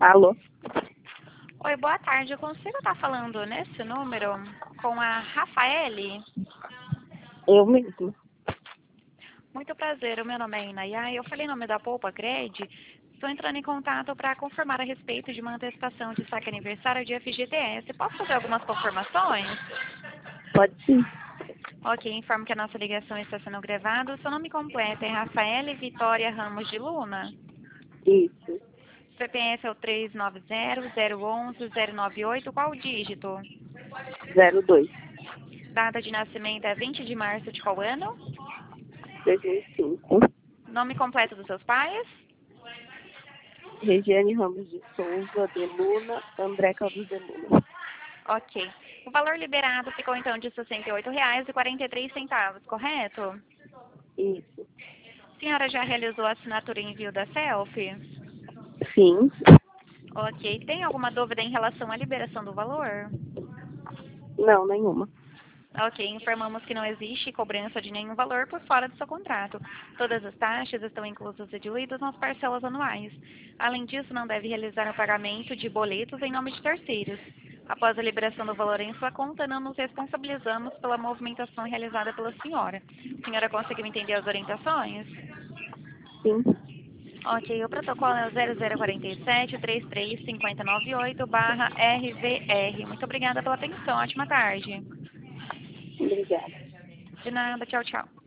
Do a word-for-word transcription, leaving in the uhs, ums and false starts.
Alô? Oi, boa tarde. Eu consigo estar falando nesse número com a Rafaele? Eu mesmo. Muito prazer, o meu nome é Inayá. Eu falei em nome da Poupa Cred. Estou entrando em contato para confirmar a respeito de uma antecipação de saque aniversário de F G T S. Posso fazer algumas confirmações? Pode sim. Ok, informo que a nossa ligação está sendo gravada. O seu nome completo é Rafaele Vitória Ramos de Luna. Isso. C P F é o três nove zero, zero um um, zero nove oito. Qual o dígito? Zero dois. Data de nascimento é vinte de março de qual ano? dois mil e cinco. Nome completo dos seus pais? Regiane Ramos de Souza, de Luna, André Caldas de Luna. Ok. O valor liberado ficou então de sessenta e oito reais e quarenta e três centavos, correto? Isso. A senhora já realizou a assinatura e envio da selfie? Sim. Ok. Tem alguma dúvida em relação à liberação do valor? Não, nenhuma. Ok, informamos que não existe cobrança de nenhum valor por fora do seu contrato. Todas as taxas estão inclusas e diluídas nas parcelas anuais. Além disso, não deve realizar o pagamento de boletos em nome de terceiros. Após a liberação do valor em sua conta, não nos responsabilizamos pela movimentação realizada pela senhora. A senhora conseguiu entender as orientações? Sim. Ok, o protocolo é o zero zero quatro sete, três três cinco zero nove oito barra R V R. Muito obrigada pela atenção. Ótima tarde. Obrigada. De nada. Tchau, tchau.